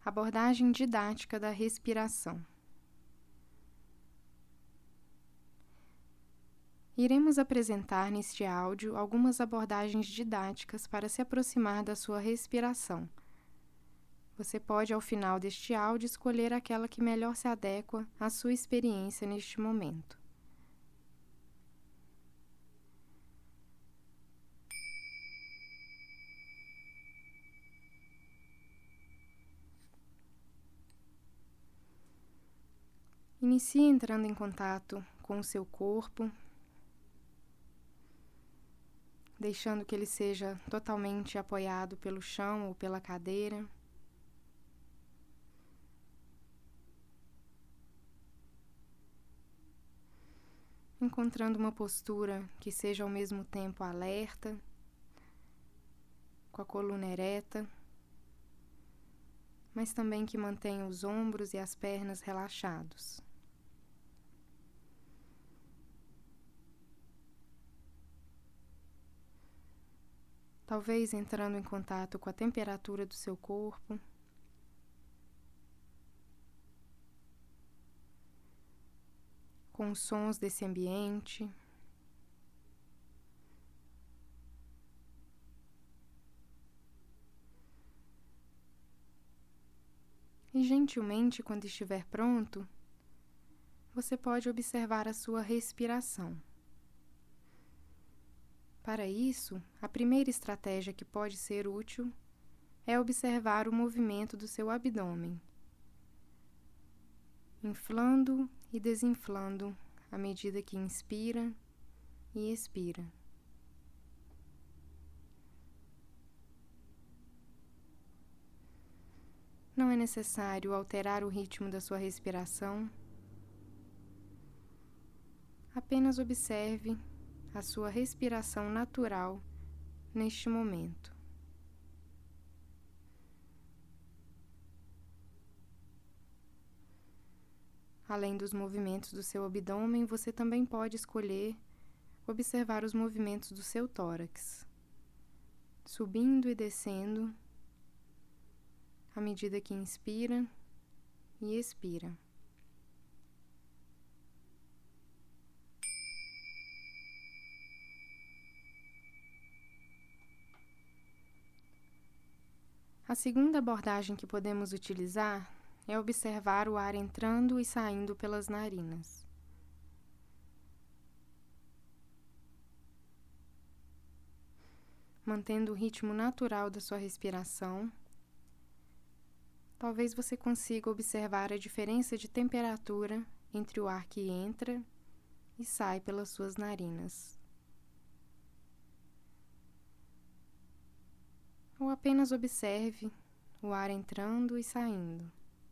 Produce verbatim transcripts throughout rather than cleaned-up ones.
Abordagem didática da respiração. Iremos apresentar neste áudio algumas abordagens didáticas para se aproximar da sua respiração. Você pode, ao final deste áudio, escolher aquela que melhor se adequa à sua experiência neste momento. Inicie entrando em contato com o seu corpo, deixando que ele seja totalmente apoiado pelo chão ou pela cadeira. Encontrando uma postura que seja ao mesmo tempo alerta, com a coluna ereta, mas também que mantenha os ombros e as pernas relaxados. Talvez entrando em contato com a temperatura do seu corpo. Com os sons desse ambiente. E gentilmente, quando estiver pronto, você pode observar a sua respiração. Para isso, a primeira estratégia que pode ser útil é observar o movimento do seu abdômen, inflando e desinflando à medida que inspira e expira. Não é necessário alterar o ritmo da sua respiração, apenas observe a sua respiração natural neste momento. Além dos movimentos do seu abdômen, você também pode escolher observar os movimentos do seu tórax, subindo e descendo à medida que inspira e expira. A segunda abordagem que podemos utilizar é observar o ar entrando e saindo pelas narinas. Mantendo o ritmo natural da sua respiração, talvez você consiga observar a diferença de temperatura entre o ar que entra e sai pelas suas narinas. Ou apenas observe o ar entrando e saindo.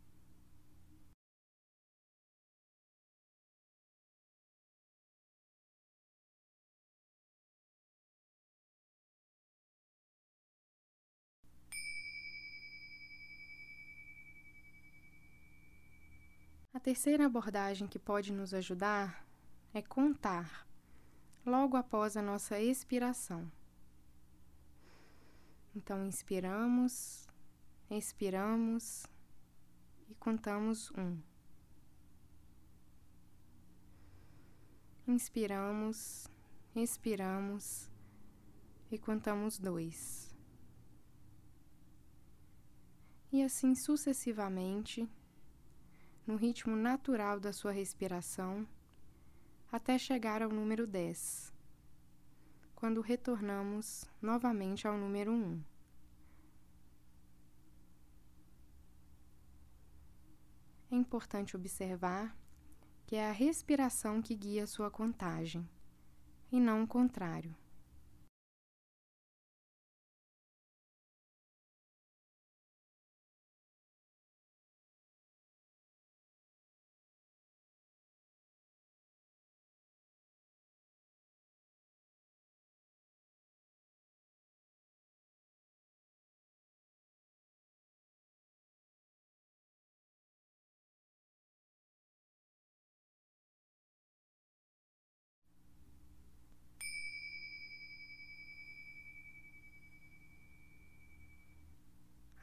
A terceira abordagem que pode nos ajudar é contar, logo após a nossa expiração. Então, inspiramos, expiramos e contamos um. Inspiramos, expiramos e contamos dois. E assim sucessivamente, no ritmo natural da sua respiração, até chegar ao número dez, quando retornamos novamente ao número um. É importante observar que é a respiração que guia a sua contagem, e não o contrário.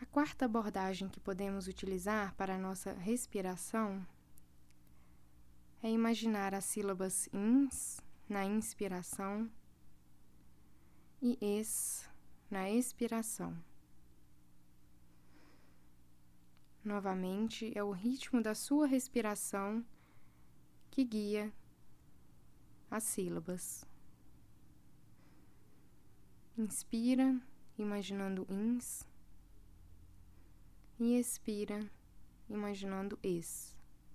quarta abordagem que podemos utilizar para a nossa respiração é imaginar as sílabas ins na inspiração e es na expiração. Novamente, é o ritmo da sua respiração que guia as sílabas. Inspira, imaginando ins, e expira, imaginando es.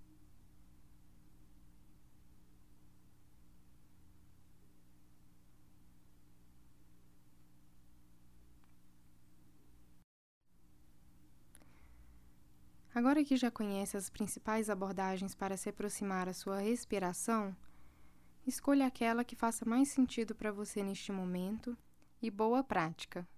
Agora que já conhece as principais abordagens para se aproximar à sua respiração, escolha aquela que faça mais sentido para você neste momento e boa prática!